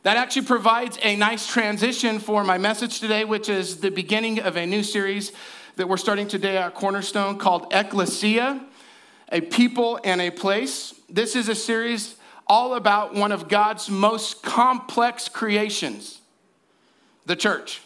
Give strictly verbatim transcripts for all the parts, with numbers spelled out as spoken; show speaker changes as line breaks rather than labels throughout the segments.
That actually provides a nice transition for my message today, which is the beginning of a new series that we're starting today at Cornerstone called Ecclesia, a people and a place. This is a series all about one of God's most complex creations, the church.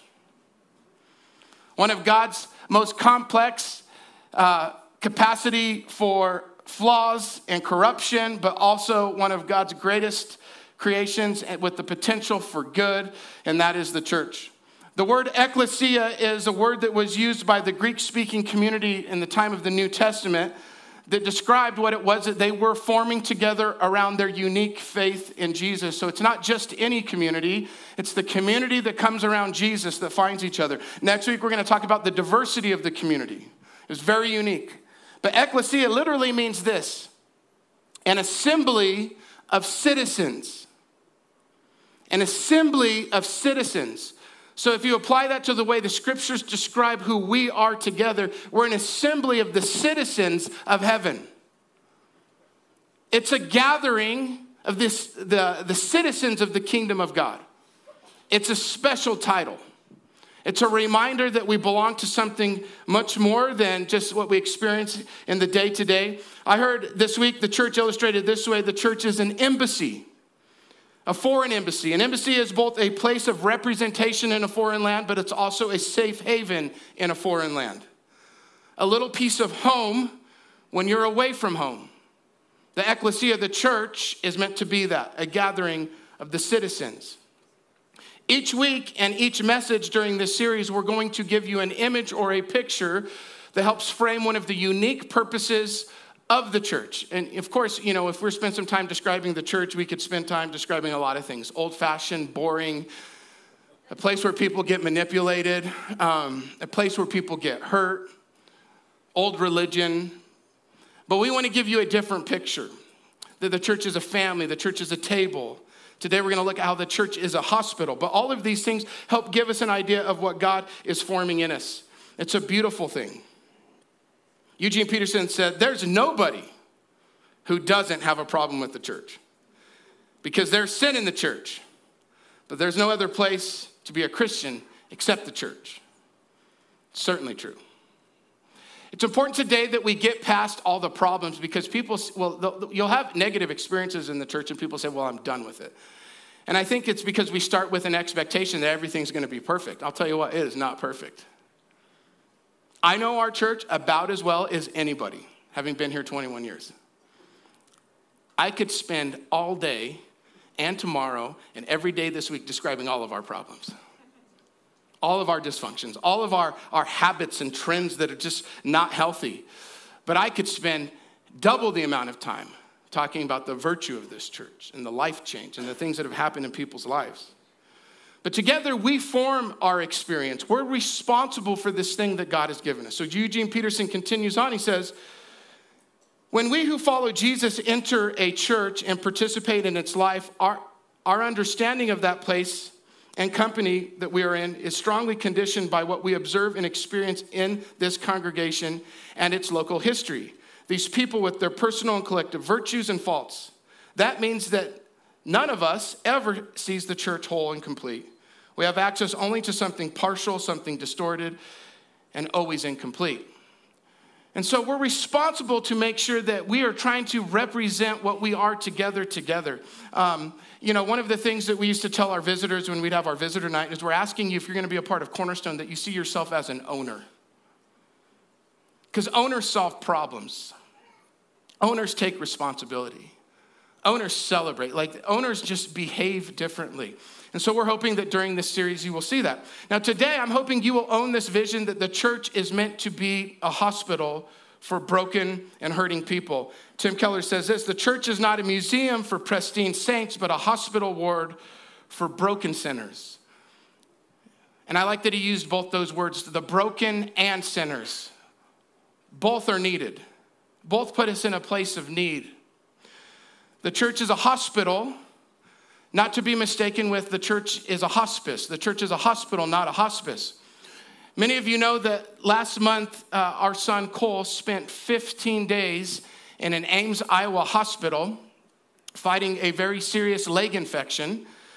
One of God's most complex uh, capacity for flaws and corruption, but also one of God's greatest creations with the potential for good, and that is the church. The word ecclesia is a word that was used by the Greek-speaking community in the time of the New Testament that described what it was that they were forming together around their unique faith in Jesus. So it's not just any community, it's the community that comes around Jesus that finds each other. Next week, we're going to talk about the diversity of the community. It's very unique. But ecclesia literally means this: an assembly of citizens. An assembly of citizens. So if you apply that to the way the scriptures describe who we are together, we're an assembly of the citizens of heaven. It's a gathering of this, the, the citizens of the kingdom of God. It's a special title. It's a reminder that we belong to something much more than just what we experience in the day-to-day. I heard this week the church illustrated this way: the church is an embassy. A foreign embassy. An embassy is both a place of representation in a foreign land, but it's also a safe haven in a foreign land. A little piece of home when you're away from home. The ecclesia, the church, is meant to be that, a gathering of the citizens. Each week and each message during this series, we're going to give you an image or a picture that helps frame one of the unique purposes of the church. And of course, you know, if we spend some time describing the church, we could spend time describing a lot of things. Old-fashioned, boring, a place where people get manipulated, um, a place where people get hurt, old religion. But we want to give you a different picture, that the church is a family, the church is a table. Today we're going to look at how the church is a hospital. But all of these things help give us an idea of what God is forming in us. It's a beautiful thing. Eugene Peterson said, there's nobody who doesn't have a problem with the church, because there's sin in the church, but there's no other place to be a Christian except the church. It's certainly true. It's important today that we get past all the problems, because people, well, you'll have negative experiences in the church and people say, well, I'm done with it. And I think it's because we start with an expectation that everything's going to be perfect. I'll tell you what, it is not perfect. I know our church about as well as anybody, having been here twenty-one years. I could spend all day and tomorrow and every day this week describing all of our problems, all of our dysfunctions, all of our, our habits and trends that are just not healthy. But I could spend double the amount of time talking about the virtue of this church and the life change and the things that have happened in people's lives. But together we form our experience. We're responsible for this thing that God has given us. So Eugene Peterson continues on. He says, when we who follow Jesus enter a church and participate in its life, our, our understanding of that place and company that we are in is strongly conditioned by what we observe and experience in this congregation and its local history. These people with their personal and collective virtues and faults. That means that none of us ever sees the church whole and complete. We have access only to something partial, something distorted, and always incomplete. And so we're responsible to make sure that we are trying to represent what we are together together. Um, you know, one of the things that we used to tell our visitors when we'd have our visitor night is we're asking you, if you're going to be a part of Cornerstone, that you see yourself as an owner. Because owners solve problems. Owners take responsibility. Owners celebrate. Like, owners just behave differently. And so we're hoping that during this series you will see that. Now today I'm hoping you will own this vision that the church is meant to be a hospital for broken and hurting people. Tim Keller says this: the church is not a museum for pristine saints, but a hospital ward for broken sinners. And I like that he used both those words, the broken and sinners. Both are needed. Both put us in a place of need. The church is a hospital, not to be mistaken with the church is a hospice. The church is a hospital, not a hospice. Many of you know that last month, uh, our son Cole spent fifteen days in an Ames, Iowa hospital fighting a very serious leg infection.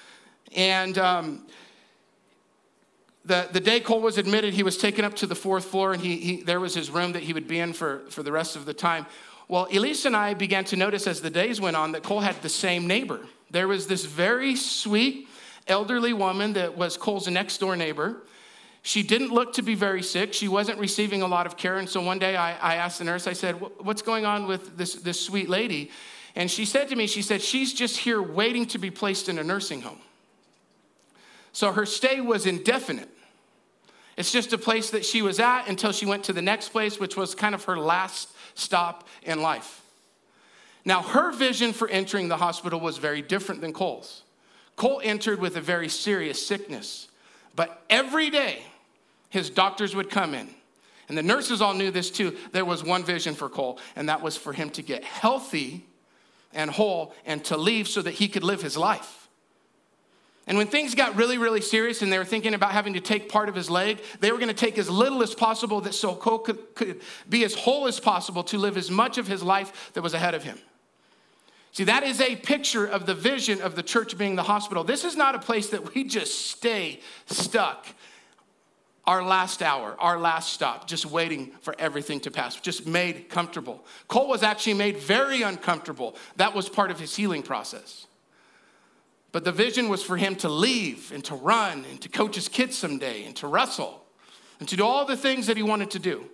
And um, the, the day Cole was admitted, he was taken up to the fourth floor, and he, he there was his room that he would be in for, for the rest of the time. Well, Elise and I began to notice as the days went on that Cole had the same neighbor. There was this very sweet, elderly woman that was Cole's next door neighbor. She didn't look to be very sick. She wasn't receiving a lot of care. And so one day I, I asked the nurse, I said, what's going on with this, this sweet lady? And she said to me, she said, she's just here waiting to be placed in a nursing home. So her stay was indefinite. It's just a place that she was at until she went to the next place, which was kind of her last stop in life. Now, her vision for entering the hospital was very different than Cole's. Cole entered with a very serious sickness. But every day, his doctors would come in. And the nurses all knew this too. There was one vision for Cole, and that was for him to get healthy and whole and to leave so that he could live his life. And when things got really, really serious and they were thinking about having to take part of his leg, they were going to take as little as possible that so Cole could, could be as whole as possible to live as much of his life that was ahead of him. See, that is a picture of the vision of the church being the hospital. This is not a place that we just stay stuck our last hour, our last stop, just waiting for everything to pass, just made comfortable. Cole was actually made very uncomfortable. That was part of his healing process. But the vision was for him to leave and to run and to coach his kids someday and to wrestle and to do all the things that he wanted to do.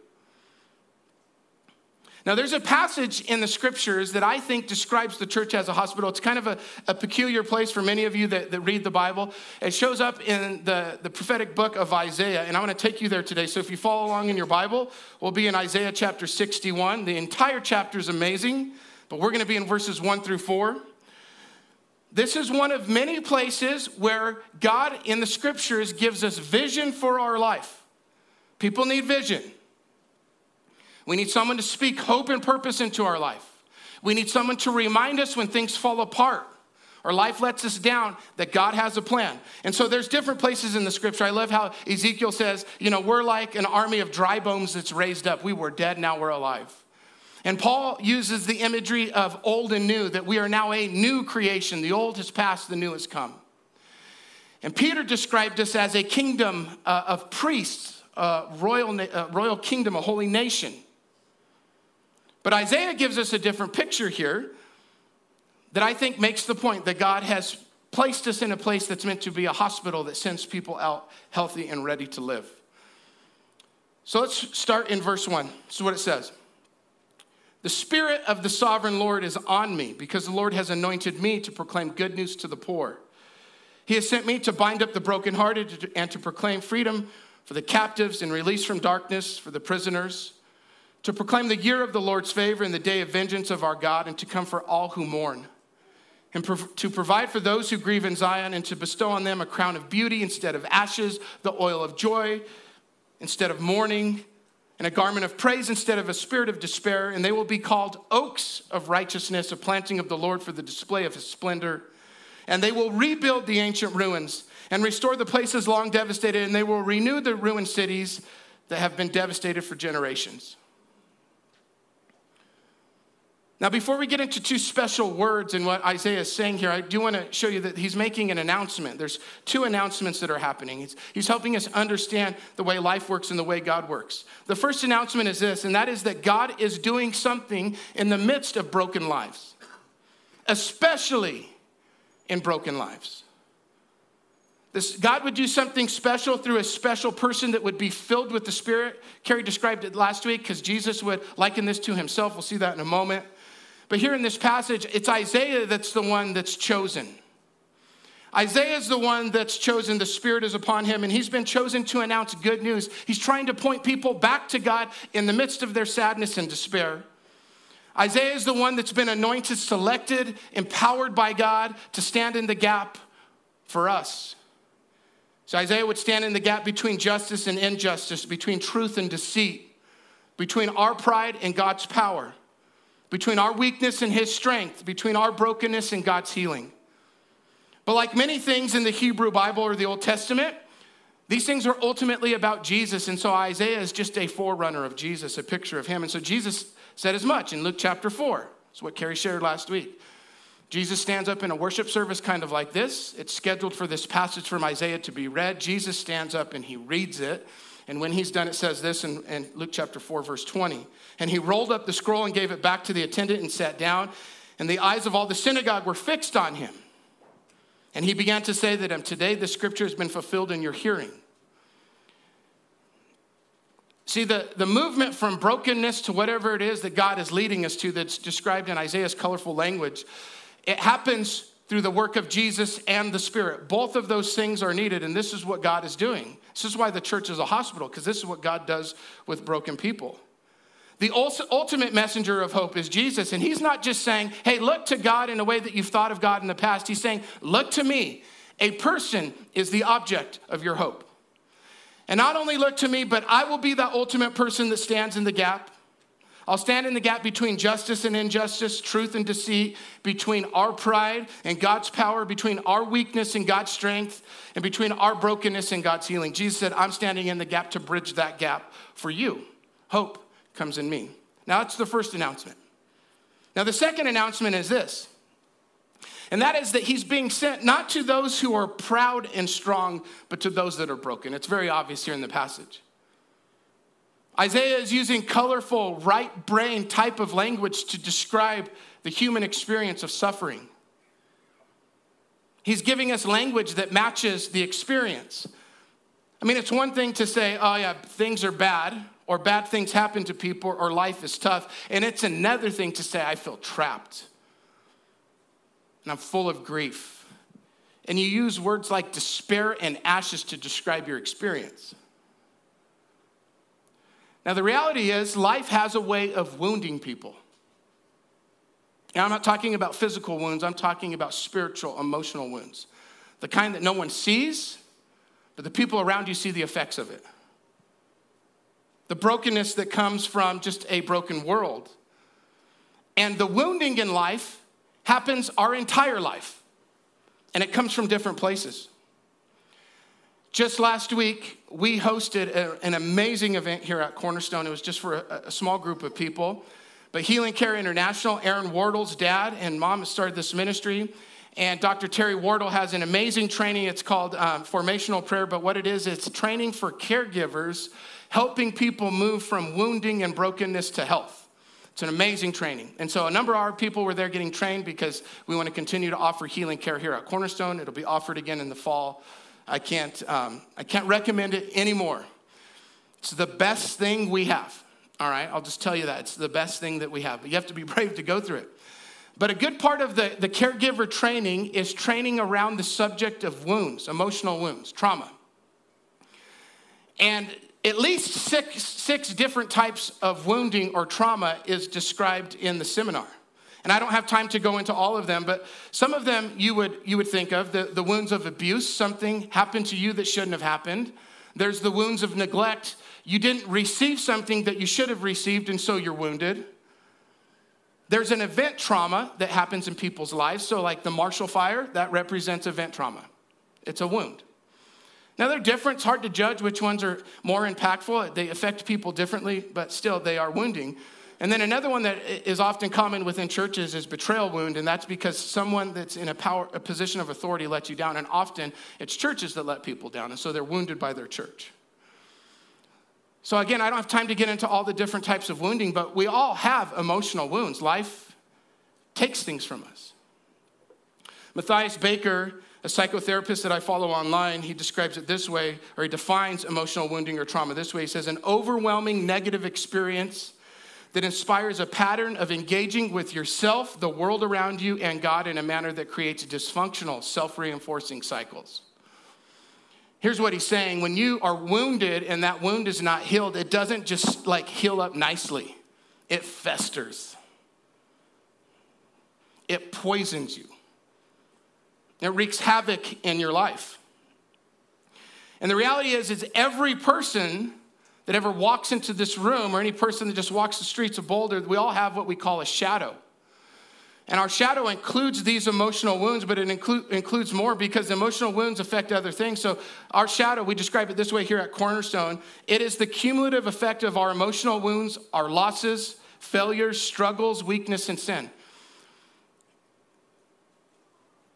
Now, there's a passage in the scriptures that I think describes the church as a hospital. It's kind of a, a peculiar place for many of you that, that read the Bible. It shows up in the, the prophetic book of Isaiah, and I want to take you there today. So if you follow along in your Bible, we'll be in Isaiah chapter sixty-one. The entire chapter is amazing, but we're going to be in verses one through four. This is one of many places where God in the scriptures gives us vision for our life. People need vision. We need someone to speak hope and purpose into our life. We need someone to remind us when things fall apart or life lets us down that God has a plan. And so there's different places in the scripture. I love how Ezekiel says, you know, we're like an army of dry bones that's raised up. We were dead, now we're alive. And Paul uses the imagery of old and new, that we are now a new creation. The old has passed, the new has come. And Peter described us as a kingdom uh, of priests, a royal, uh, royal kingdom, a holy nation. But Isaiah gives us a different picture here that I think makes the point that God has placed us in a place that's meant to be a hospital that sends people out healthy and ready to live. So let's start in verse one. This is what it says. The Spirit of the sovereign Lord is on me because the Lord has anointed me to proclaim good news to the poor. He has sent me to bind up the brokenhearted and to proclaim freedom for the captives and release from darkness for the prisoners, to proclaim the year of the Lord's favor and the day of vengeance of our God, and to comfort all who mourn, and to provide for those who grieve in Zion, and to bestow on them a crown of beauty instead of ashes, the oil of joy instead of mourning, and a garment of praise instead of a spirit of despair. And they will be called oaks of righteousness, a planting of the Lord for the display of his splendor. And they will rebuild the ancient ruins and restore the places long devastated, and they will renew the ruined cities that have been devastated for generations. Now, before we get into two special words and what Isaiah is saying here, I do want to show you that he's making an announcement. There's two announcements that are happening. He's, he's helping us understand the way life works and the way God works. The first announcement is this, and that is that God is doing something in the midst of broken lives, especially in broken lives. This, God would do something special through a special person that would be filled with the Spirit. Carrie described it last week because Jesus would liken this to himself. We'll see that in a moment. But here in this passage, it's Isaiah that's the one that's chosen. Isaiah is the one that's chosen. The Spirit is upon him, and he's been chosen to announce good news. He's trying to point people back to God in the midst of their sadness and despair. Isaiah is the one that's been anointed, selected, empowered by God to stand in the gap for us. So Isaiah would stand in the gap between justice and injustice, between truth and deceit, between our pride and God's power, between our weakness and his strength, between our brokenness and God's healing. But like many things in the Hebrew Bible or the Old Testament, these things are ultimately about Jesus. And so Isaiah is just a forerunner of Jesus, a picture of him. And so Jesus said as much in Luke chapter four. That's what Carrie shared last week. Jesus stands up in a worship service kind of like this. It's scheduled for this passage from Isaiah to be read. Jesus stands up and he reads it. And when he's done, it says this in, in Luke chapter four, verse twenty. And he rolled up the scroll and gave it back to the attendant and sat down. And the eyes of all the synagogue were fixed on him. And he began to say to them, today the scripture has been fulfilled in your hearing. See, the, the movement from brokenness to whatever it is that God is leading us to that's described in Isaiah's colorful language, it happens through the work of Jesus and the Spirit. Both of those things are needed, and this is what God is doing. This is why the church is a hospital, because this is what God does with broken people. The ultimate messenger of hope is Jesus, and he's not just saying, hey, look to God in a way that you've thought of God in the past. He's saying, look to me. A person is the object of your hope. And not only look to me, but I will be that ultimate person that stands in the gap. I'll stand in the gap between justice and injustice, truth and deceit, between our pride and God's power, between our weakness and God's strength, and between our brokenness and God's healing. Jesus said, I'm standing in the gap to bridge that gap for you. Hope comes in me. Now, that's the first announcement. Now, the second announcement is this, and that is that he's being sent not to those who are proud and strong, but to those that are broken. It's very obvious here in the passage. Isaiah is using colorful, right brain type of language to describe the human experience of suffering. He's giving us language that matches the experience. I mean, it's one thing to say, oh yeah, things are bad, or bad things happen to people, or life is tough. And it's another thing to say, I feel trapped, and I'm full of grief. And you use words like despair and ashes to describe your experience. Now, the reality is life has a way of wounding people. And I'm not talking about physical wounds. I'm talking about spiritual, emotional wounds. The kind that no one sees, but the people around you see the effects of it. The brokenness that comes from just a broken world. And the wounding in life happens our entire life. And it comes from different places. Just last week, we hosted a, an amazing event here at Cornerstone. It was just for a, a small group of people. But Healing Care International, Aaron Wardle's dad and mom have started this ministry. And Doctor Terry Wardle has an amazing training. It's called um, Formational Prayer. But what it is, it's training for caregivers, helping people move from wounding and brokenness to health. It's an amazing training. And so a number of our people were there getting trained because we want to continue to offer healing care here at Cornerstone. It'll be offered again in the fall. I can't, um, I can't recommend it anymore. It's the best thing we have. All right, I'll just tell you that. It's the best thing that we have. But you have to be brave to go through it. But a good part of the, the caregiver training is training around the subject of wounds, emotional wounds, trauma. And at least six, six different types of wounding or trauma is described in the seminar. And I don't have time to go into all of them, but some of them you would you would think of, the, the wounds of abuse, something happened to you that shouldn't have happened. There's the wounds of neglect. You didn't receive something that you should have received, and so you're wounded. There's an event trauma that happens in people's lives. So like the Marshall Fire, that represents event trauma. It's a wound. Now they're different. It's hard to judge which ones are more impactful. They affect people differently, but still they are wounding. And then another one that is often common within churches is betrayal wound, and that's because someone that's in a power, a position of authority lets you down, and often it's churches that let people down, and so they're wounded by their church. So again, I don't have time to get into all the different types of wounding, but we all have emotional wounds. Life takes things from us. Matthias Baker, a psychotherapist that I follow online, he describes it this way, or he defines emotional wounding or trauma this way. He says, an overwhelming negative experience that inspires a pattern of engaging with yourself, the world around you, and God in a manner that creates dysfunctional, self-reinforcing cycles. Here's what he's saying. When you are wounded and that wound is not healed, it doesn't just like heal up nicely. It festers. It poisons you. It wreaks havoc in your life. And the reality is, is every person that ever walks into this room, or any person that just walks the streets of Boulder, we all have what we call a shadow. And our shadow includes these emotional wounds, but it include, includes more because emotional wounds affect other things. So our shadow, we describe it this way here at Cornerstone. It is the cumulative effect of our emotional wounds, our losses, failures, struggles, weakness, and sin.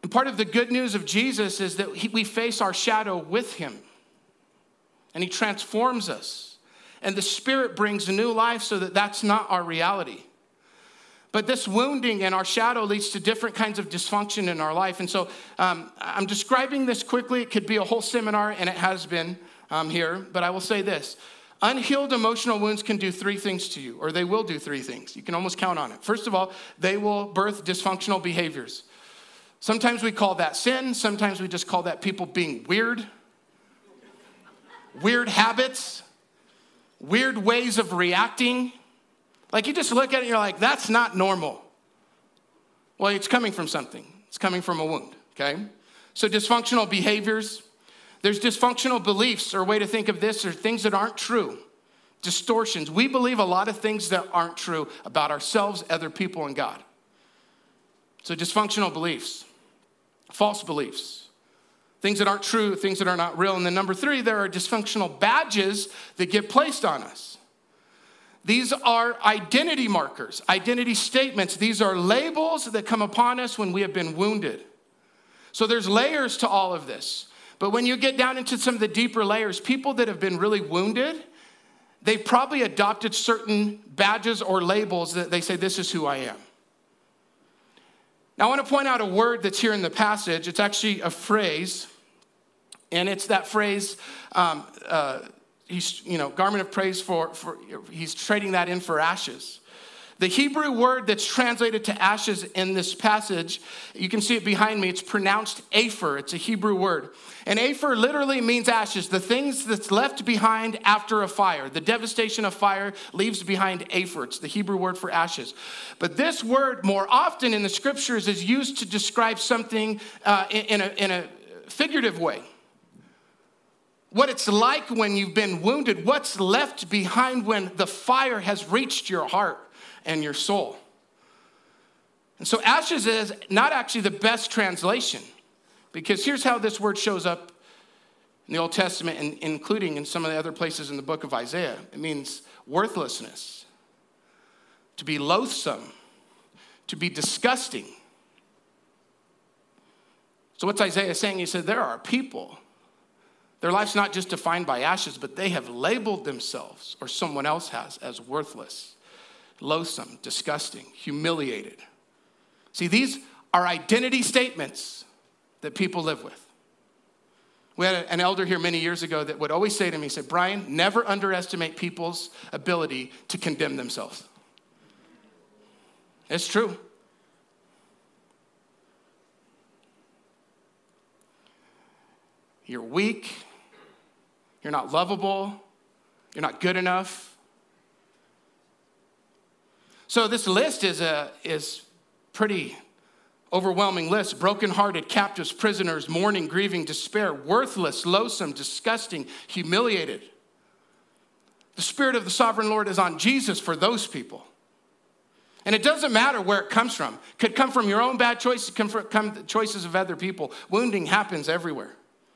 And part of the good news of Jesus is that he, we face our shadow with him. And he transforms us. And the Spirit brings new life so that that's not our reality. But this wounding and our shadow leads to different kinds of dysfunction in our life. And so um, I'm describing this quickly. It could be a whole seminar, and it has been um, here. But I will say this. Unhealed emotional wounds can do three things to you, or they will do three things. You can almost count on it. First of all, they will birth dysfunctional behaviors. Sometimes we call that sin. Sometimes we just call that people being weird. Weird habits. Weird ways of reacting. Like you just look at it and you're like, that's not normal. Well, it's coming from something. It's coming from a wound, okay? So dysfunctional behaviors. There's dysfunctional beliefs, or a way to think of this, or things that aren't true. Distortions. We believe a lot of things that aren't true about ourselves, other people, and God. So dysfunctional beliefs. False beliefs. Things that aren't true, things that are not real. And then number three, there are dysfunctional badges that get placed on us. These are identity markers, identity statements. These are labels that come upon us when we have been wounded. So there's layers to all of this. But when you get down into some of the deeper layers, people that have been really wounded, they've probably adopted certain badges or labels that they say, this is who I am. Now, I want to point out a word that's here in the passage. It's actually a phrase, and it's that phrase, um, uh, he's, you know, garment of praise for, for, he's trading that in for ashes. The Hebrew word that's translated to ashes in this passage, you can see it behind me. It's pronounced aphor. It's a Hebrew word. And aphor literally means ashes, the things that's left behind after a fire. The devastation of fire leaves behind aphor. It's the Hebrew word for ashes. But this word more often in the scriptures is used to describe something uh, in, in, a, in a figurative way. What it's like when you've been wounded, what's left behind when the fire has reached your heart and your soul. And so ashes is not actually the best translation, because here's how this word shows up in the Old Testament, and including in some of the other places in the book of Isaiah. It means worthlessness, to be loathsome, to be disgusting. So what's Isaiah saying? He said, there are people, their life's not just defined by ashes, but they have labeled themselves, or someone else has, as worthless, loathsome, disgusting, humiliated. See, these are identity statements that people live with. We had an elder here many years ago that would always say to me, he said, Brian, never underestimate people's ability to condemn themselves. It's true. You're weak. You're not lovable. You're not good enough. So this list is a is pretty overwhelming list. Brokenhearted, captives, prisoners, mourning, grieving, despair, worthless, loathsome, disgusting, humiliated. The Spirit of the Sovereign Lord is on Jesus for those people. And it doesn't matter where it comes from. It could come from your own bad choices, come from come choices of other people. Wounding happens everywhere.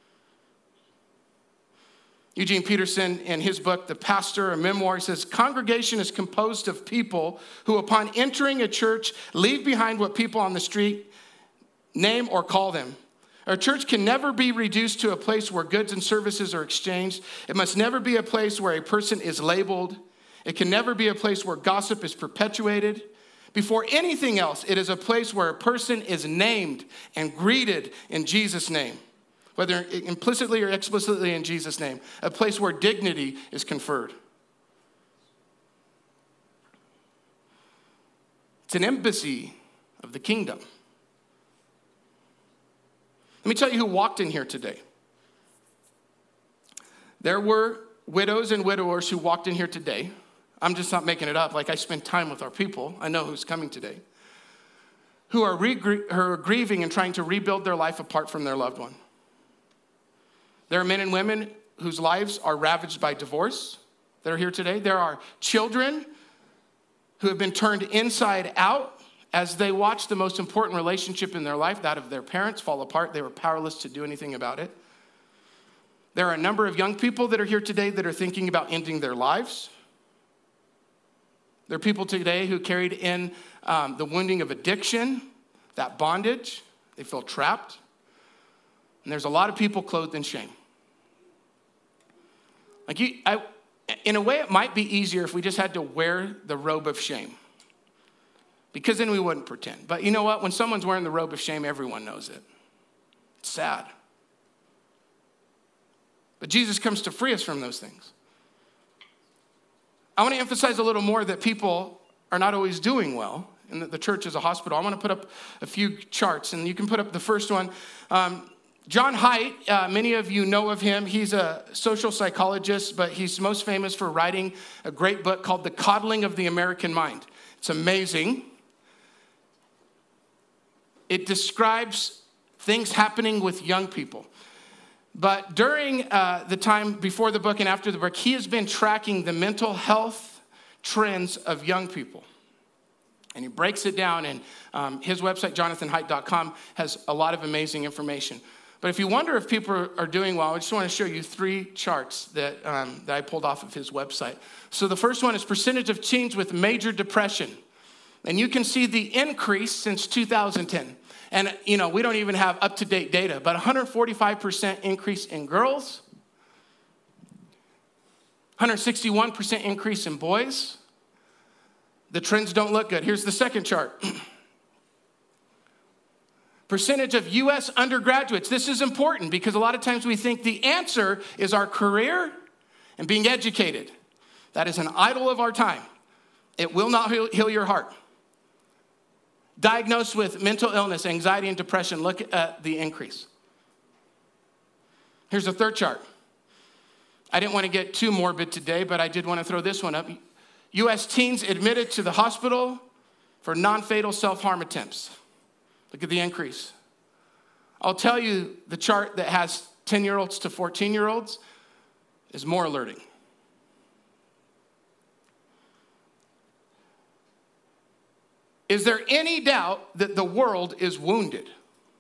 Eugene Peterson, in his book, The Pastor, a memoir, says, congregation is composed of people who, upon entering a church, leave behind what people on the street name or call them. A church can never be reduced to a place where goods and services are exchanged. It must never be a place where a person is labeled. It can never be a place where gossip is perpetuated. Before anything else, it is a place where a person is named and greeted in Jesus' name, whether implicitly or explicitly in Jesus' name, a place where dignity is conferred. It's an embassy of the kingdom. Let me tell you who walked in here today. There were widows and widowers who walked in here today. I'm just not making it up. Like, I spend time with our people. I know who's coming today. Who are, re- who are grieving and trying to rebuild their life apart from their loved one. There are men and women whose lives are ravaged by divorce that are here today. There are children who have been turned inside out as they watch the most important relationship in their life, that of their parents, fall apart. They were powerless to do anything about it. There are a number of young people that are here today that are thinking about ending their lives. There are people today who carried in um, the wounding of addiction, that bondage, They feel trapped. And there's a lot of people clothed in shame. Like you, I, in a way, it might be easier if we just had to wear the robe of shame. Because then we wouldn't pretend. But you know what? When someone's wearing the robe of shame, everyone knows it. It's sad. But Jesus comes to free us from those things. I want to emphasize a little more that people are not always doing well, and that the church is a hospital. I want to put up a few charts, and you can put up the first one. Um, John Haidt, uh, many of you know of him. He's a social psychologist, but he's most famous for writing a great book called The Coddling of the American Mind. It's amazing. It describes things happening with young people. But during uh, the time before the book and after the book, he has been tracking the mental health trends of young people. And he breaks it down, and um, his website, jonathan haidt dot com, has a lot of amazing information. But if you wonder if people are doing well, I just want to show you three charts that, um, that I pulled off of his website. So the first one is percentage of teens with major depression. And you can see the increase since two thousand ten. And, you know, we don't even have up-to-date data, but one hundred forty-five percent increase in girls, one hundred sixty-one percent increase in boys. The trends don't look good. Here's the second chart. Percentage of U S undergraduates. This is important because a lot of times we think the answer is our career and being educated. That is an idol of our time. It will not heal, heal your heart. Diagnosed with mental illness, anxiety, and depression, look at the increase. Here's the third chart. I didn't want to get too morbid today, but I did want to throw this one up. U S teens admitted to the hospital for non-fatal self-harm attempts. Look at the increase. I'll tell you, the chart that has ten-year-olds to fourteen-year-olds is more alerting. Is there any doubt that the world is wounded?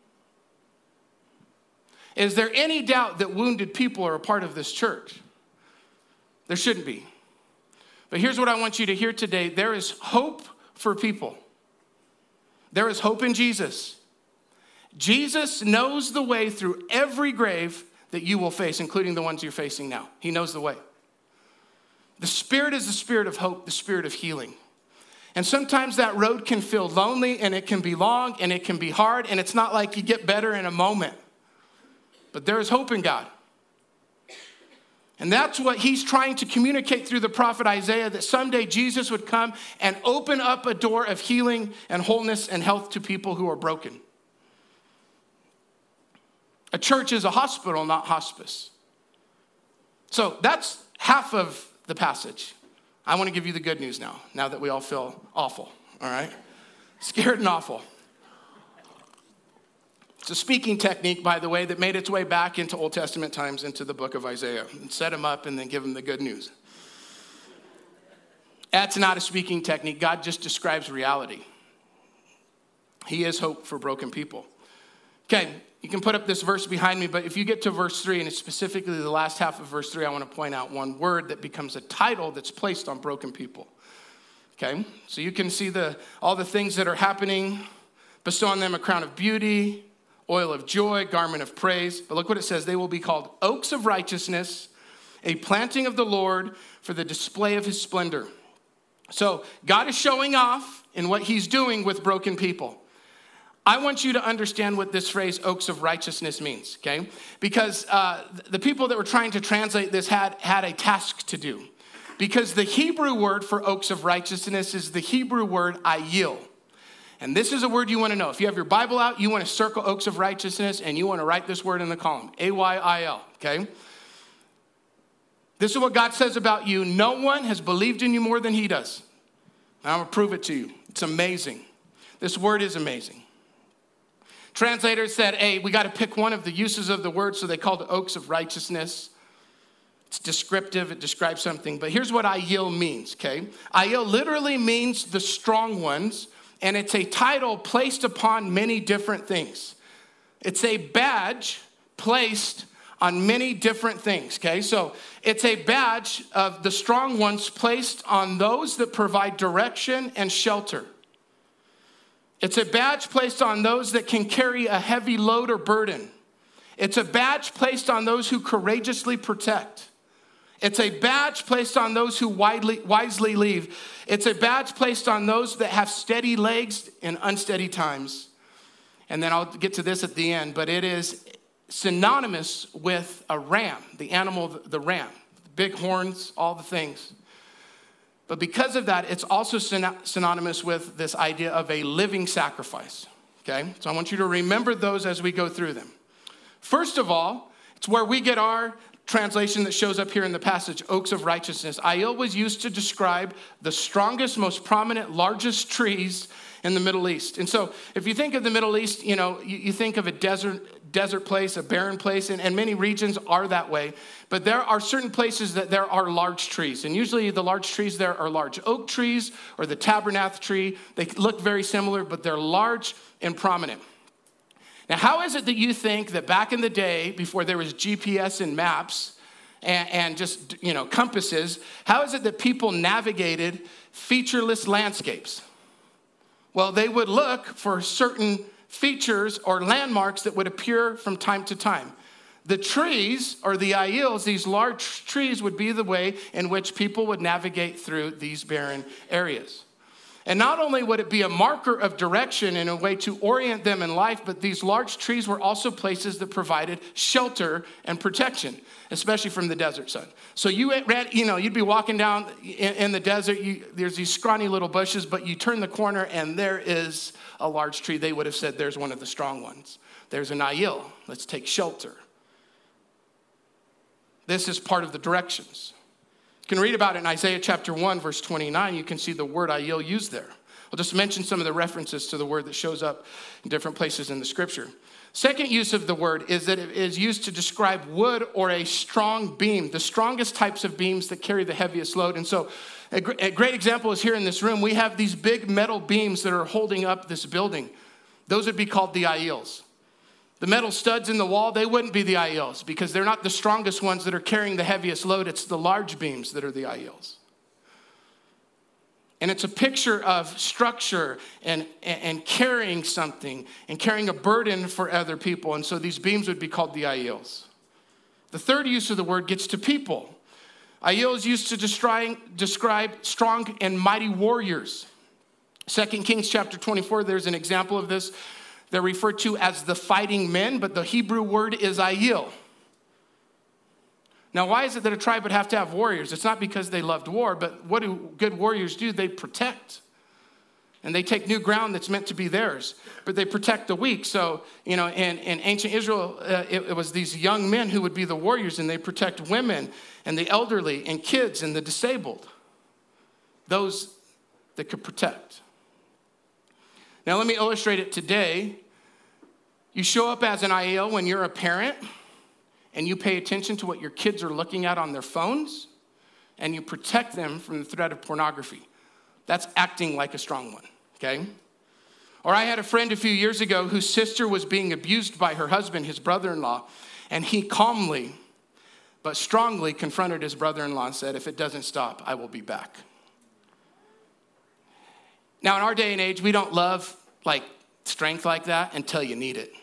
Is there any doubt that wounded people are a part of this church? There shouldn't be. But here's what I want you to hear today. There is hope for people. There is hope in Jesus. Jesus knows the way through every grave that you will face, including the ones you're facing now. He knows the way. The Spirit is the spirit of hope, the spirit of healing. And sometimes that road can feel lonely, and it can be long, and it can be hard, and it's not like you get better in a moment. But there is hope in God. And that's what he's trying to communicate through the prophet Isaiah, that someday Jesus would come and open up a door of healing and wholeness and health to people who are broken. A church is a hospital, not hospice. So that's half of the passage. I want to give you the good news now, now that we all feel awful, all right? Scared and awful. It's a speaking technique, by the way, that made its way back into Old Testament times, into the book of Isaiah. And set him up and then give him the good news. That's not a speaking technique. God just describes reality. He is hope for broken people. Okay, you can put up this verse behind me, but if you get to verse three, and it's specifically the last half of verse three, I want to point out one word that becomes a title that's placed on broken people. Okay, so you can see the all the things that are happening. Bestow on them a crown of beauty, oil of joy, garment of praise. But look what it says. They will be called oaks of righteousness, a planting of the Lord for the display of his splendor. So God is showing off in what he's doing with broken people. I want you to understand what this phrase, oaks of righteousness, means, okay? Because uh, the people that were trying to translate this had, had a task to do. Because the Hebrew word for oaks of righteousness is the Hebrew word ayil. And this is a word you want to know. If you have your Bible out, you want to circle oaks of righteousness, and you want to write this word in the column, A Y I L, okay? This is what God says about you. No one has believed in you more than he does. I'm going to prove it to you. It's amazing. This word is amazing. Translators said, hey, we got to pick one of the uses of the word, so they called it oaks of righteousness. It's descriptive. It describes something. But here's what ayil means, okay? Ayil literally means the strong ones, and it's a title placed upon many different things. It's a badge placed on many different things, okay? So it's a badge of the strong ones placed on those that provide direction and shelter. It's a badge placed on those that can carry a heavy load or burden. It's a badge placed on those who courageously protect. It's a badge placed on those who widely, wisely leave. It's a badge placed on those that have steady legs in unsteady times. And then I'll get to this at the end, but it is synonymous with a ram, the animal, the ram, big horns, all the things. But because of that, it's also synonymous with this idea of a living sacrifice, okay? So I want you to remember those as we go through them. First of all, it's where we get our translation that shows up here in the passage, oaks of righteousness. Aiel was used to describe the strongest, most prominent, largest trees in the Middle East. And so if you think of the Middle East, you know, you, you think of a desert, desert place, a barren place, and, and many regions are that way. But there are certain places that there are large trees. And usually the large trees there are large oak trees or the tabernacle tree. They look very similar, but they're large and prominent. Now, how is it that you think that back in the day, before there was G P S and maps and, and just, you know, compasses, how is it that people navigated featureless landscapes? Well, they would look for certain features or landmarks that would appear from time to time. The trees, or the aiels, these large trees, would be the way in which people would navigate through these barren areas. And not only would it be a marker of direction and a way to orient them in life, but these large trees were also places that provided shelter and protection, especially from the desert sun. So you, you know, you'd be walking down in, in the desert, you, there's these scrawny little bushes, but you turn the corner and there is a large tree. They would have said, there's one of the strong ones. There's an aiel. Let's take shelter. This is part of the directions. You can read about it in Isaiah chapter one, verse twenty-nine. You can see the word aiel used there. I'll just mention some of the references to the word that shows up in different places in the scripture. Second use of the word is that it is used to describe wood or a strong beam, the strongest types of beams that carry the heaviest load. And so a great example is here in this room. We have these big metal beams that are holding up this building. Those would be called the aiels. The metal studs in the wall, they wouldn't be the aiels because they're not the strongest ones that are carrying the heaviest load. It's the large beams that are the aiels. And it's a picture of structure and, and, and carrying something and carrying a burden for other people. And so these beams would be called the aiels. The third use of the word gets to people. Aiel is used to describe, describe strong and mighty warriors. Second Kings chapter twenty-four, there's an example of this. They're referred to as the fighting men, but the Hebrew word is aiel. Now, why is it that a tribe would have to have warriors? It's not because they loved war, but what do good warriors do? They protect. And they take new ground that's meant to be theirs, but they protect the weak. So, you know, in, in ancient Israel, uh, it, it was these young men who would be the warriors, and they protect women and the elderly and kids and the disabled, those that could protect. Now, let me illustrate it today. You show up as an aiel when you're a parent and you pay attention to what your kids are looking at on their phones and you protect them from the threat of pornography. That's acting like a strong one, okay? Or I had a friend a few years ago whose sister was being abused by her husband, his brother-in-law, and he calmly but strongly confronted his brother-in-law and said, if it doesn't stop, I will be back. Now, in our day and age, we don't love like strength like that until you need it.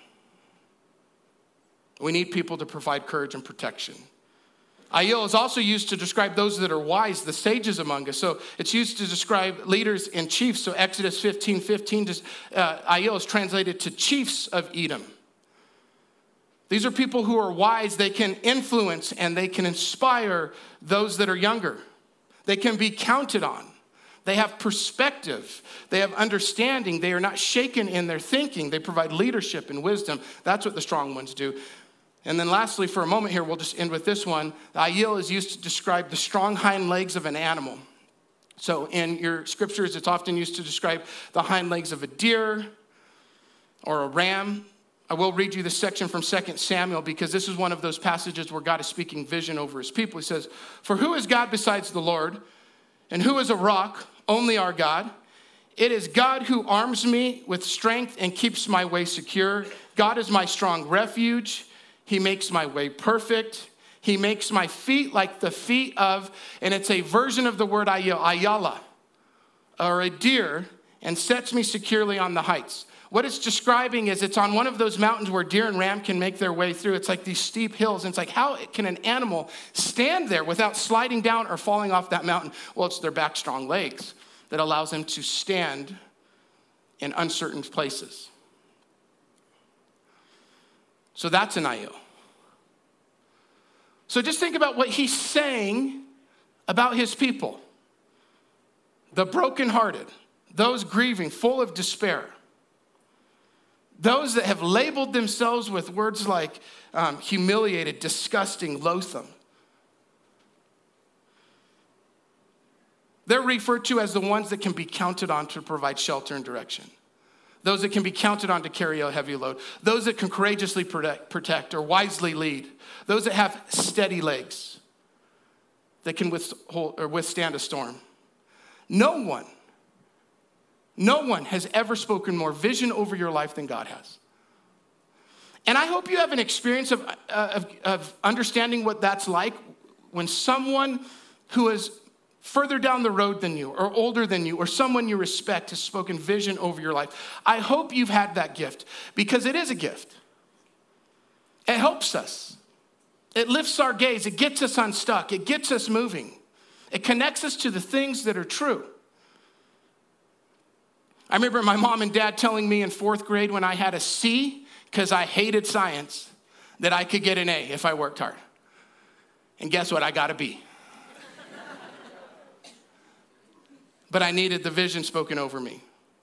We need people to provide courage and protection. Aiel is also used to describe those that are wise, the sages among us. So it's used to describe leaders and chiefs. So Exodus fifteen fifteen, uh, Aiel is translated to chiefs of Edom. These are people who are wise. They can influence and they can inspire those that are younger. They can be counted on. They have perspective. They have understanding. They are not shaken in their thinking. They provide leadership and wisdom. That's what the strong ones do. And then lastly, for a moment here, we'll just end with this one. The aiel is used to describe the strong hind legs of an animal. So in your scriptures, it's often used to describe the hind legs of a deer or a ram. I will read you this section from Second Samuel because this is one of those passages where God is speaking vision over his people. He says, for who is God besides the Lord? And who is a rock? Only our God. It is God who arms me with strength and keeps my way secure. God is my strong refuge. He makes my way perfect. He makes my feet like the feet of, and it's a version of the word ayala, or a deer, and sets me securely on the heights. What it's describing is it's on one of those mountains where deer and ram can make their way through. It's like these steep hills. And it's like, how can an animal stand there without sliding down or falling off that mountain? Well, it's their back strong legs that allows them to stand in uncertain places. So that's an Aiel. So just think about what he's saying about his people. The brokenhearted, those grieving, full of despair. Those that have labeled themselves with words like um, humiliated, disgusting, loathsome. They're referred to as the ones that can be counted on to provide shelter and direction. Those that can be counted on to carry a heavy load. Those that can courageously protect, protect or wisely lead. Those that have steady legs that can withhold, or withstand a storm. No one, no one has ever spoken more vision over your life than God has. And I hope you have an experience of, uh, of, of understanding what that's like when someone who is further down the road than you or older than you or someone you respect has spoken vision over your life. I hope you've had that gift because it is a gift. It helps us. It lifts our gaze. It gets us unstuck. It gets us moving. It connects us to the things that are true. I remember my mom and dad telling me in fourth grade when I had a C because I hated science that I could get an A if I worked hard. And guess what? I got a B. But I needed the vision spoken over me.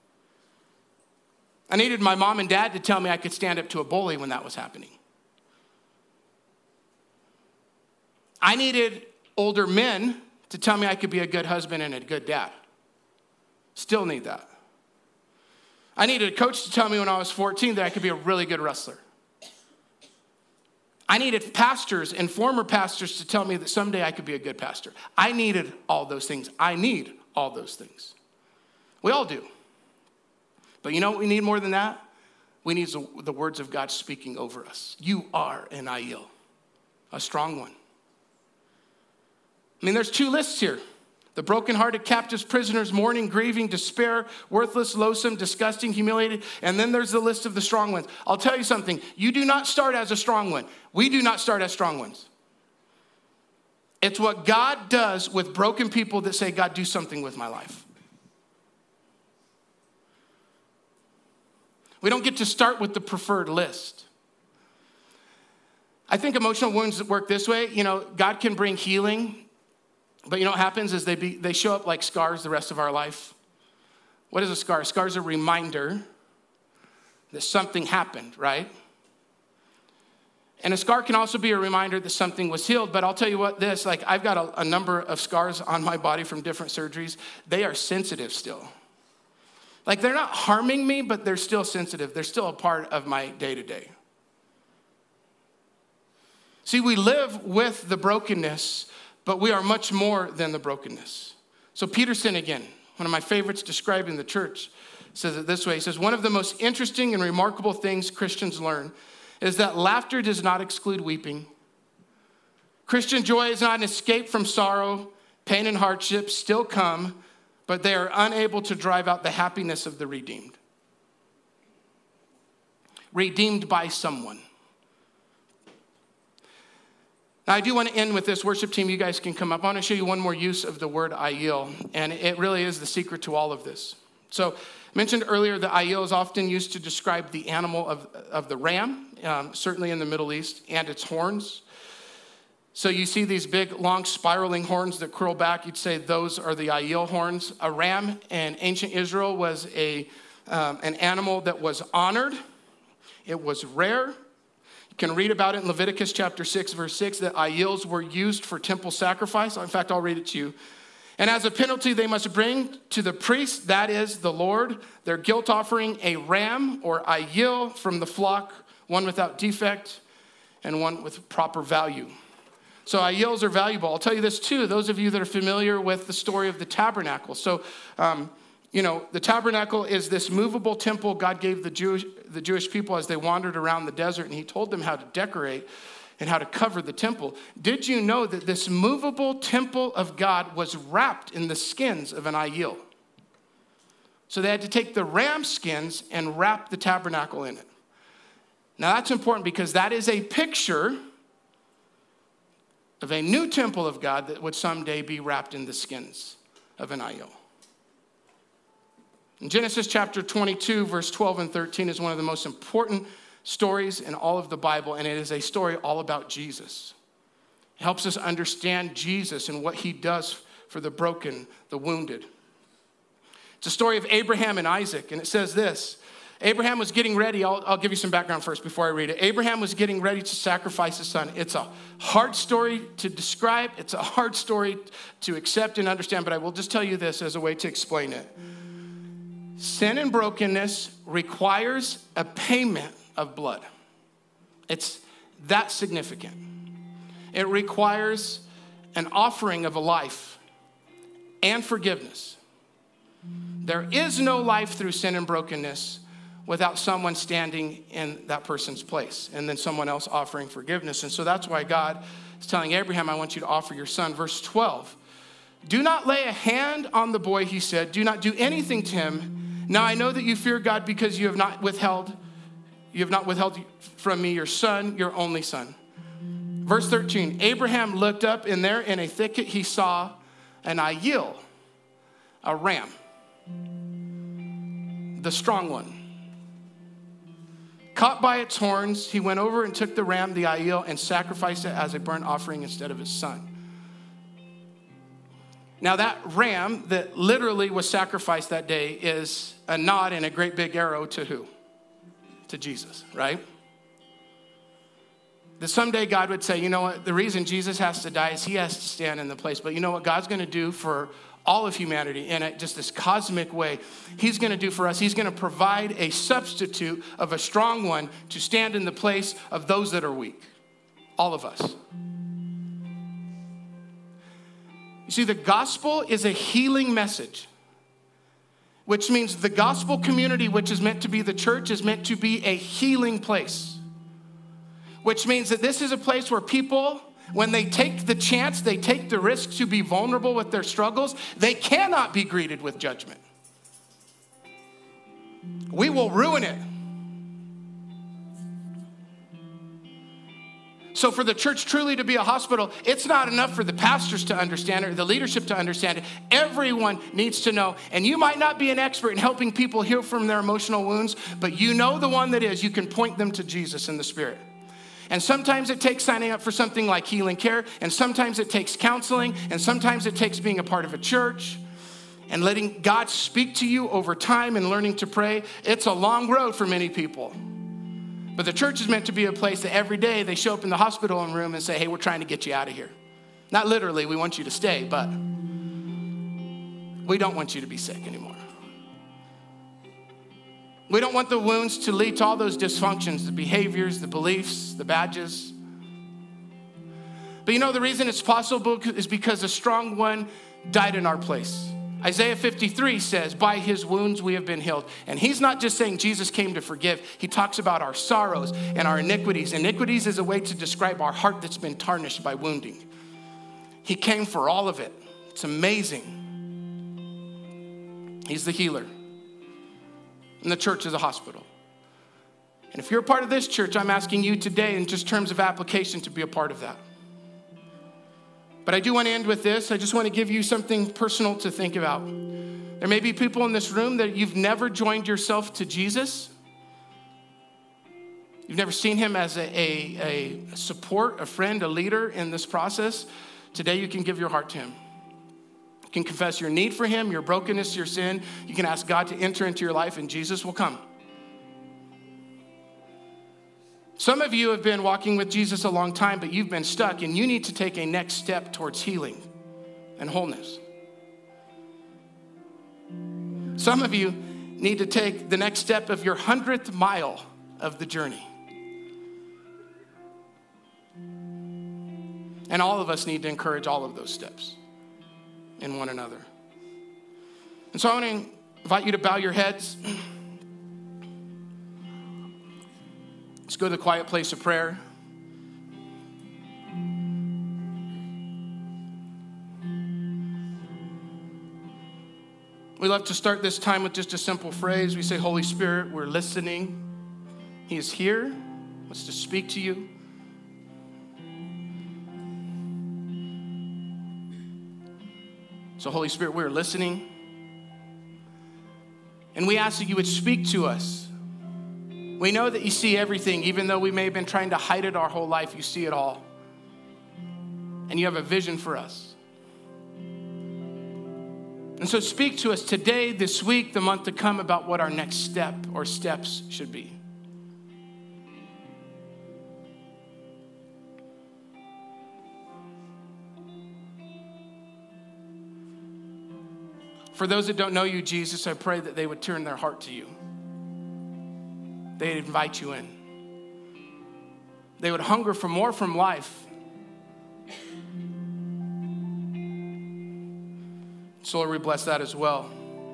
I needed my mom and dad to tell me I could stand up to a bully when that was happening. I needed older men to tell me I could be a good husband and a good dad. Still need that. I needed a coach to tell me when I was fourteen that I could be a really good wrestler. I needed pastors and former pastors to tell me that someday I could be a good pastor. I needed all those things. I need all those things. We all do. But you know what we need more than that? We need the words of God speaking over us. You are an Aiel, a strong one. I mean, there's two lists here. The brokenhearted, captives, prisoners, mourning, grieving, despair, worthless, loathsome, disgusting, humiliated. And then there's the list of the strong ones. I'll tell you something. You do not start as a strong one. We do not start as strong ones. It's what God does with broken people that say, God, do something with my life. We don't get to start with the preferred list. I think emotional wounds work this way. You know, God can bring healing. But you know what happens is they be, they show up like scars the rest of our life. What is a scar? A scar is a reminder that something happened, right? And a scar can also be a reminder that something was healed. But I'll tell you what, this, like I've got a, a number of scars on my body from different surgeries. They are sensitive still. Like they're not harming me, but they're still sensitive. They're still a part of my day-to-day. See, we live with the brokenness, but we are much more than the brokenness. So Peterson, again, one of my favorites describing the church, says it this way. He says, one of the most interesting and remarkable things Christians learn is that laughter does not exclude weeping. Christian joy is not an escape from sorrow. Pain and hardship still come, but they are unable to drive out the happiness of the redeemed. Redeemed by someone. Now, I do want to end with this. Worship team, you guys can come up. I want to show you one more use of the word Aiel, and it really is the secret to all of this. So, I mentioned earlier that Aiel is often used to describe the animal of, of the ram, um, certainly in the Middle East, and its horns. So you see these big, long, spiraling horns that curl back. You'd say those are the Aiel horns. A ram in ancient Israel was a um, an animal that was honored. It was rare. You can read about it in Leviticus chapter six, verse six, that Aiels were used for temple sacrifice. In fact, I'll read it to you. And as a penalty, they must bring to the priest, that is the Lord, their guilt offering, a ram or Aiel from the flock, one without defect and one with proper value. So Aiels are valuable. I'll tell you this too, those of you that are familiar with the story of the tabernacle. So, um, you know, the tabernacle is this movable temple God gave the Jewish, the Jewish people as they wandered around the desert, and he told them how to decorate and how to cover the temple. Did you know that this movable temple of God was wrapped in the skins of an Aiel? So they had to take the ram skins and wrap the tabernacle in it. Now that's important because that is a picture of a new temple of God that would someday be wrapped in the skins of an aiel. In Genesis chapter twenty-two, verse twelve and thirteen is one of the most important stories in all of the Bible, and it is a story all about Jesus. It helps us understand Jesus and what he does for the broken, the wounded. It's a story of Abraham and Isaac, and it says this. Abraham was getting ready. I'll, I'll give you some background first before I read it. Abraham was getting ready to sacrifice his son. It's a hard story to describe. It's a hard story to accept and understand, but I will just tell you this as a way to explain it. Sin and brokenness requires a payment of blood. It's that significant. It requires an offering of a life and forgiveness. There is no life through sin and brokenness without someone standing in that person's place and then someone else offering forgiveness. And so that's why God is telling Abraham, I want you to offer your son. Verse twelve, do not lay a hand on the boy, he said. Do not do anything to him. Now I know that you fear God because you have not withheld, you have not withheld from me your son, your only son. Verse thirteen, Abraham looked up, and there in a thicket he saw an aiel, a ram, the strong one. Caught by its horns, he went over and took the ram, the aiel, and sacrificed it as a burnt offering instead of his son. Now that ram that literally was sacrificed that day is a nod and a great big arrow to who? To Jesus, right? That someday God would say, you know what, the reason Jesus has to die is he has to stand in the place. But you know what God's going to do for all of humanity in a, just this cosmic way, he's going to do for us. He's going to provide a substitute of a strong one to stand in the place of those that are weak. All of us. You see, the gospel is a healing message, which means the gospel community, which is meant to be the church, is meant to be a healing place, which means that this is a place where people, when they take the chance, they take the risk to be vulnerable with their struggles, they cannot be greeted with judgment. We will ruin it. So for the church truly to be a hospital, it's not enough for the pastors to understand it or the leadership to understand it. Everyone needs to know. And you might not be an expert in helping people heal from their emotional wounds, but you know the one that is. You can point them to Jesus in the Spirit. And sometimes it takes signing up for something like healing care, and sometimes it takes counseling, and sometimes it takes being a part of a church and letting God speak to you over time and learning to pray. It's a long road for many people. But the church is meant to be a place that every day they show up in the hospital room and say, hey, we're trying to get you out of here. Not literally, we want you to stay, but we don't want you to be sick anymore. We don't want the wounds to lead to all those dysfunctions, the behaviors, the beliefs, the badges. But you know, the reason it's possible is because a strong one died in our place. Isaiah fifty-three says, by his wounds we have been healed. And he's not just saying Jesus came to forgive. He talks about our sorrows and our iniquities. Iniquities is a way to describe our heart that's been tarnished by wounding. He came for all of it. It's amazing. He's the healer. And the church is a hospital. And if you're a part of this church, I'm asking you today in just terms of application to be a part of that. But I do want to end with this. I just want to give you something personal to think about. There may be people in this room that you've never joined yourself to Jesus. You've never seen him as a, a, a support, a friend, a leader in this process. Today you can give your heart to him. You can confess your need for him, your brokenness, your sin. You can ask God to enter into your life and Jesus will come. Some of you have been walking with Jesus a long time, but you've been stuck and you need to take a next step towards healing and wholeness. Some of you need to take the next step of your hundredth mile of the journey. And all of us need to encourage all of those steps in one another. And so I want to invite you to bow your heads. Let's go to the quiet place of prayer. We love to start this time with just a simple phrase. We say, Holy Spirit, we're listening. He is here, wants to speak to you. So Holy Spirit, we're listening. And we ask that you would speak to us. We know that you see everything, even though we may have been trying to hide it our whole life, you see it all. And you have a vision for us. And so speak to us today, this week, the month to come about what our next step or steps should be. For those that don't know you, Jesus, I pray that they would turn their heart to you. They'd invite you in. They would hunger for more from life. So Lord, we bless that as well.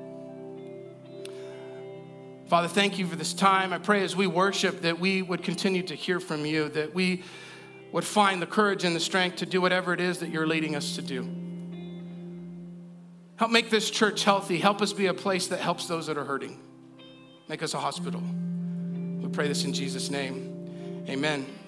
Father, thank you for this time. I pray as we worship that we would continue to hear from you, that we would find the courage and the strength to do whatever it is that you're leading us to do. Help make this church healthy. Help us be a place that helps those that are hurting. Make us a hospital. We pray this in Jesus' name. Amen.